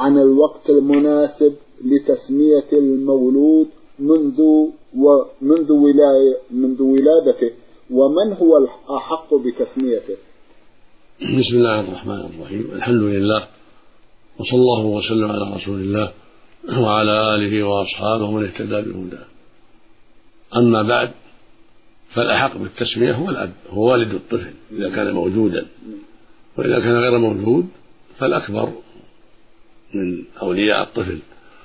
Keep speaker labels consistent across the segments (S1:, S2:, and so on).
S1: عن الوقت المناسب لتسمية المولود منذ ولادته، ومن هو الأحق بتسميته؟
S2: بسم الله الرحمن الرحيم. الحمد لله، وصلى الله وسلم على رسول الله وعلى آله وأصحابه من اهتدى بهداه. أما بعد، فالأحق بالتسمية هو الأب، هو والد الطفل إذا كان موجودا، وإذا كان غير موجود فالأكبر من أولياء الطفل.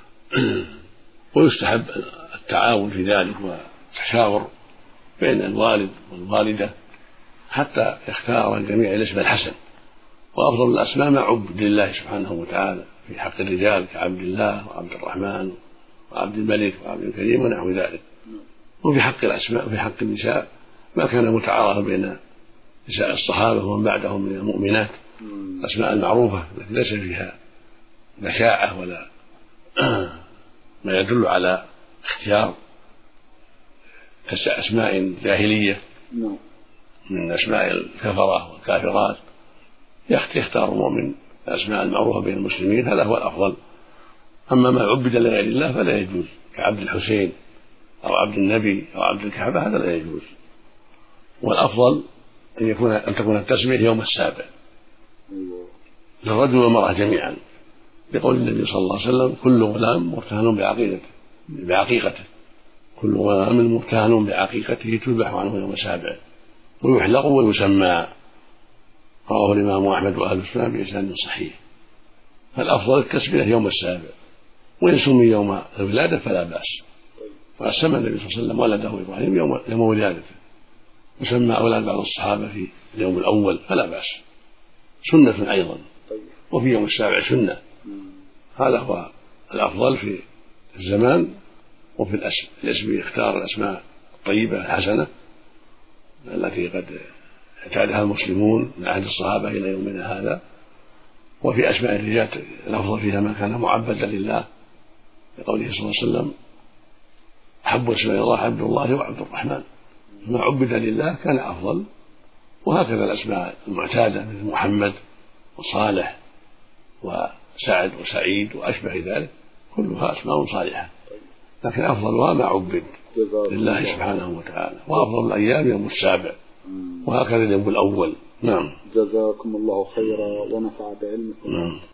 S2: ويستحب التعاون في ذلك والتشاور بين الوالد والوالدة حتى يختار الجميع الاسم الحسن. وأفضل الأسماء ما عبد لله سبحانه وتعالى في حق الرجال كعبد الله وعبد الرحمن وعبد الملك وعبد الكريم ونحو ذلك. وفي حق الأسماء وفي حق النساء ما كان متعارفا بين نساء الصحابة ومن بعدهم من المؤمنات، الأسماء المعروفة التي ليس فيها بشاعة ولا ما يدل على اختيار أسماء جاهلية من أسماء الكفرة والكافرات. يختار المؤمن الأسماء المعروفة بين المسلمين، هذا هو الأفضل. أما ما عبد لغير الله فلا يجوز، كعبد الحسين أو عبد النبي أو عبد الكعبة، هذا لا يجوز. والأفضل أن تكون التسمية يوم السابع للرجل والمرأة جميعا، لقول النبي صلى الله عليه وسلم: كل غلام مرتهن بعقيقته، كل غلام مرتهن بعقيقته تذبح عنه يوم السابع ويحلق ويسمى. رواه الإمام أحمد وأهل السنة بإسناد صحيح. فالأفضل التسمية يوم السابع، وإن سمي يوم الولادة فلا بأس. وسمى النبي صلى الله عليه وسلم ولده إبراهيم يوم ولادته، وسمى أولاد بعض الصحابة في اليوم الأول، فلا بأس، سنة أيضا. وفي يوم السابع سنة. هذا هو الأفضل في الزمان وفي الاسم يختار الأسماء الطيبة الحسنة التي قد اعتادها المسلمون من عهد الصحابة إلى يومنا هذا. وفي أسماء الرجال الأفضل فيها ما كان معبدا لله، لقوله صلى الله عليه وسلم: أحب اسماء الله عبد الله وعبد الرحمن، ما عبد لله كان أفضل. وهكذا الأسماء المعتادة مثل محمد وصالح وسعد وسعيد وأشبه ذلك كلها أسماء صالحة، لكن أفضلها ما عبد لله سبحانه وتعالى. وأفضل الأيام يوم السابع، وهكذا اليوم الأول. نعم.
S1: جزاكم الله خيرا ونفع بعلمكم.